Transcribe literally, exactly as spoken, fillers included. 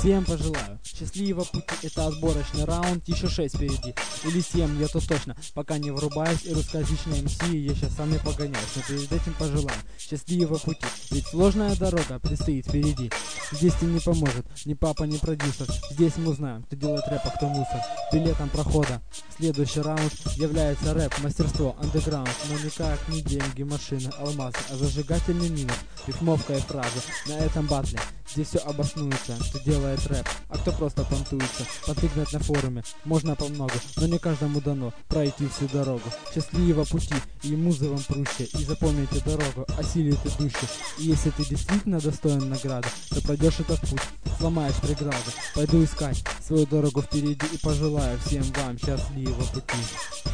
Всем пожелаю счастливого пути, это отборочный раунд, еще шесть впереди, или семь, я то точно, пока не врубаюсь, и русскоязычные эм си, я сейчас сам не погоняюсь, но перед этим пожелаю счастливого пути, ведь сложная дорога предстоит впереди. Здесь тебе не поможет ни папа, ни продюсер, здесь мы узнаем, кто делает рэп, а кто мусор. Билетом прохода следующий раунд является рэп, мастерство, андеграунд, но никак не деньги, машины, алмазы, а зажигательный минус, рифмовка и фраза на этом батле. Здесь все обоснуется, кто делает рэп, а кто просто понтуется. Подвигнать на форуме можно по много, но не каждому дано пройти всю дорогу. Счастливого пути и музы вам прущие, и запомните дорогу, осилит идущих. И если ты действительно достоин награды, то пройдешь этот путь, сломаешь преграды. Пойду искать свою дорогу впереди и пожелаю всем вам счастливого пути.